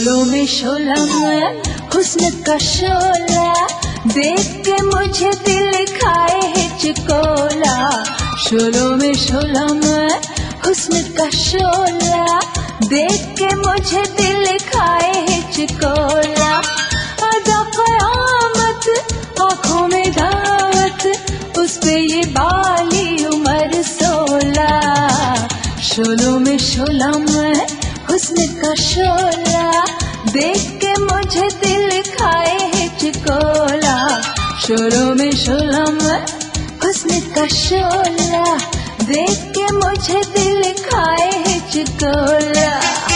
शोलों में शोला मैं हुस्न का शोला, देख के मुझे दिल खाए हिचकोला। शोलों में शोला मैं हुस्न का शोला, देख के मुझे दिल खाए हिचकोला। आजा क़यामत आँखों में दावत, उस पे ये बाली उम्र 16। शोलों में शोला मैं हुस्न का शोला, देख के मुझे दिल खाए हिचकोला। शोलों में शोला मैं हुस्न का शोला, देख के मुझे दिल खाए हिचकोला।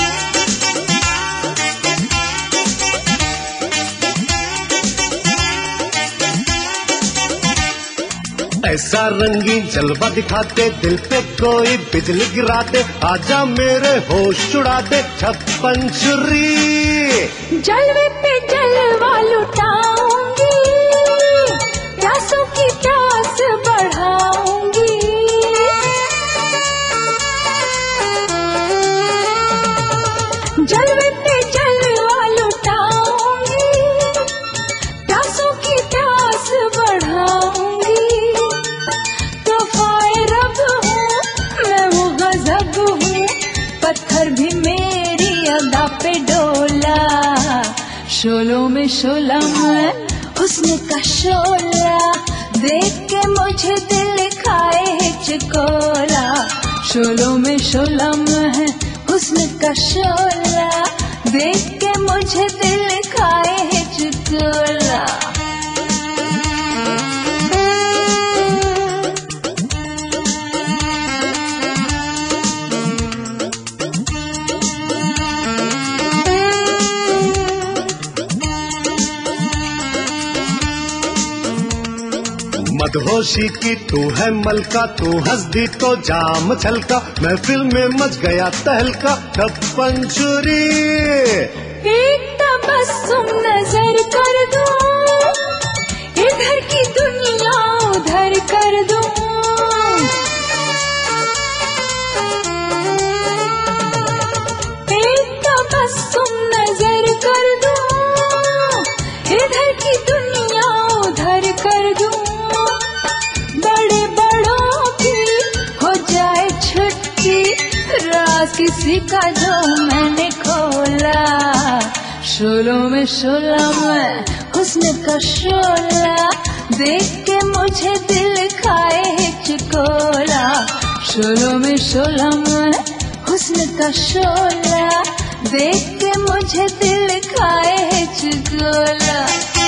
ऐसा रंगीन जलवा दिखाते, दिल पे कोई बिजली गिराते, आजा मेरे होश उड़ाते 56 छुरी। जलवे पे जलवा लुटाऊंगी, प्यासों की प्यास बढ़ाऊंगी। जलवे पे जलवा लुटाऊंगी, प्यासों की प्यास बढ़ाऊंगी। पत्थर भी मेरी अदा पे डोला। शोलों में शोला मैं हुस्न का शोला, देख के मुझे दिल खाए हिचकोला। शोलों में शोला मैं हुस्न का शोला, देख के मुझे दिल खाए हिचकोला। मदहोशी की तू है मलका, तू हंस दी तो जाम छलका, महफिल में मच गया तहलका 56 छुरी। एक तबस्सुम नजर कर दूं, इधर की दुनिया उधर कर दूं। एक तबस्सुम नजर कर दूं, इधर की दुनिया उधर कर दूं। बड़े बड़ों की हो जाए छुट्टी, राज किसी का जो मैंने खोला। शोलों में शोला मैं हुस्न का शोला, देख के मुझे दिल खाए हिचकोला। शोलों में शोला मैं हुस्न का शोला, देख के मुझे दिल खाए हिचकोला।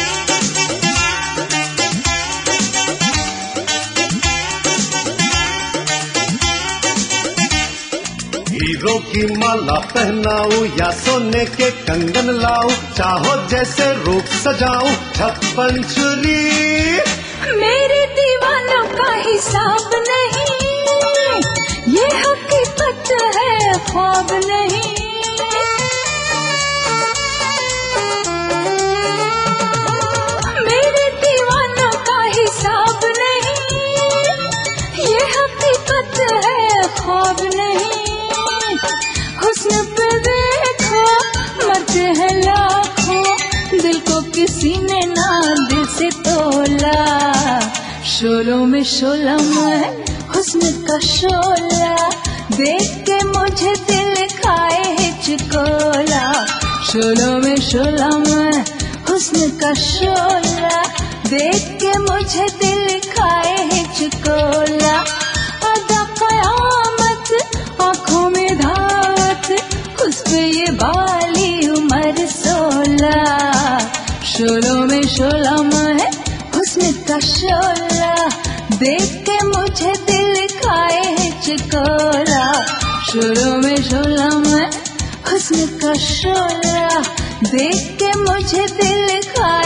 हीरो की माला पहनाऊं या सोने के कंगन लाऊं, चाहो जैसे रूप सजाऊं 56 छुरी। मेरे दीवानों का हिसाब नहीं, ये हकीकत है ख्वाब नहीं। मेरे दीवानों का हिसाब नहीं, ये हकीकत है ख्वाब नहीं। हुस्न पे देखो मरते हैं लाखों, दिल को किसी ने ना दिल से तोला। शोलों में शोला मैं हुस्न का शोला, देख के मुझे दिल खाए हिचकोला। शोलों में शोला मैं हुस्न का शोला, देख के मुझे दिल खाए हिचकोला। आजा क़यामत आँखों में धावत, उस पे ये बाली उम्र 16। शोलों में शोला मैं हुस्न का शोला, देख के मुझे दिल खाए हिचकोला। शोलों में शोला मैं हुस्न का शोला, देख के मुझे दिल खाए